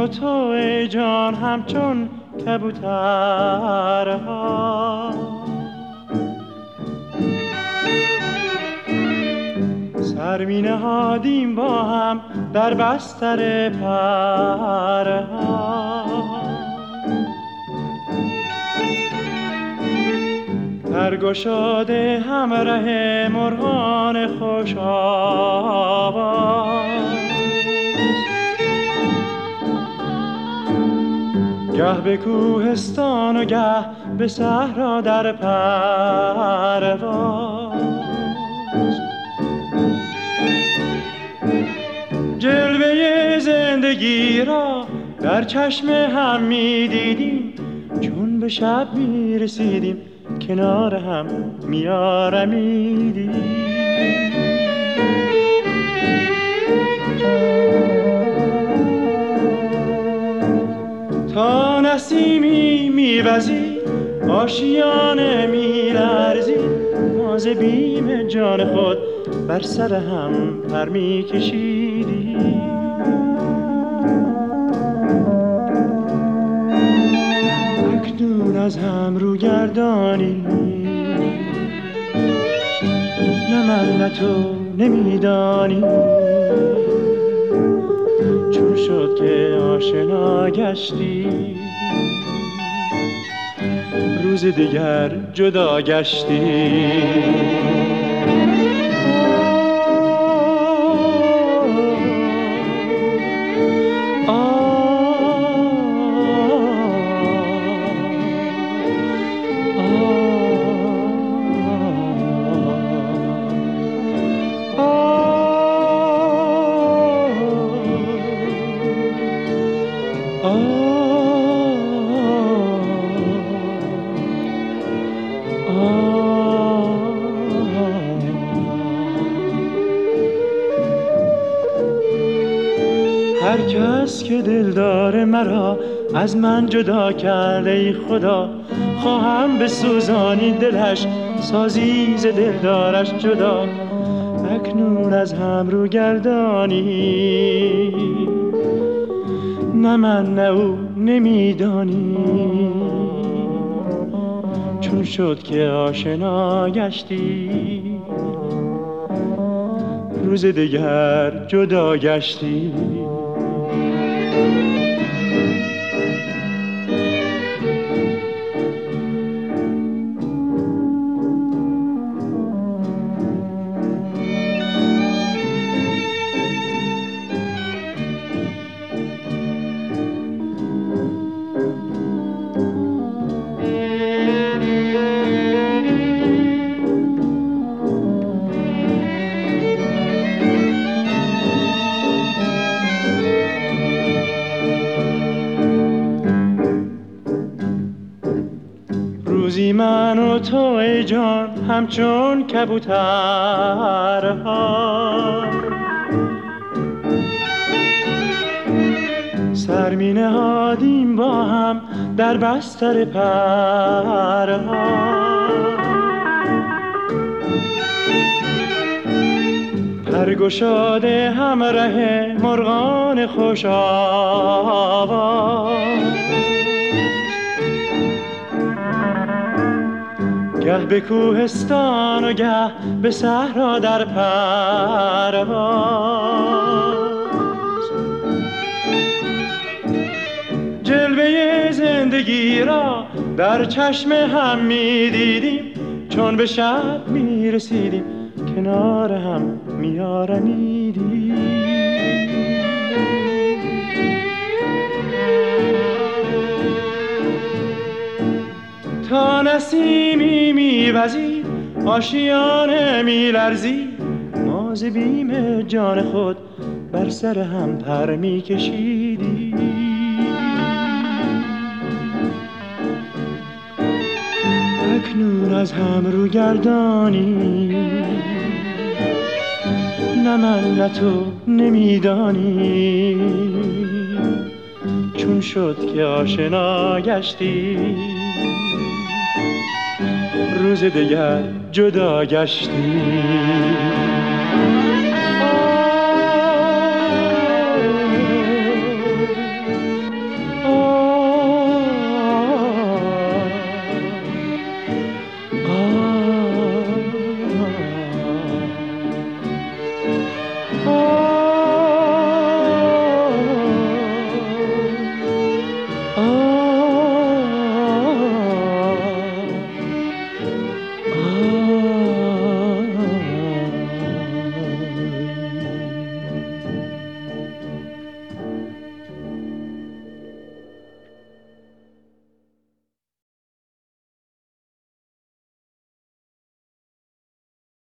و تو ای جان همچون کبوترها. سر می نهادیم با هم در بستر پرها. در گشاده همراه مرغان خوش آواز، گه به کوهستان و گه به صحرا در پرواز. جلوه زندگی را در چشم هم می دیدیم، چون به شب می رسیدیم کنار هم می آرمیدیم. تا نسیمی می وزید آشیانه می لرزید، ما ز بیم جان خود بر سر هم پر می کشیدیم. اکنون از هم رو گردانی، نه من نه تو نمیدانی، چون شد که آشنا گشتی روز دیگر جدا گشتی. هر کس که دلدار مرا از من جدا کرده ای خدا، خواهم بسوزانی دلش سازی ز دلدارش جدا. اکنون از هم رو گردانی، نه من نه او نمیدانی، چون شد که آشنا گشتی روز دیگر جدا گشتی. روزی من و تو ای جان همچون کبوترها، سر می نهادیم با هم در بستر پرها. پرگشاده همراه مرغان خوش آواز، گه به کوهستان و گه به صحرا در پرواز. جلوه زندگی را در چشم هم می دیدیم، چون به شب می رسیدیم کنار هم می آرمیدیم. تا نسیمی می وزید آشیانه می لرزید، ما ز بیم جان خود بر سر هم پر می کشیدیم. اکنون از هم رو گردانی، نه من نه تو نمیدانی، چون شد که آشنا گشتی روز دیگر جدا گشتی.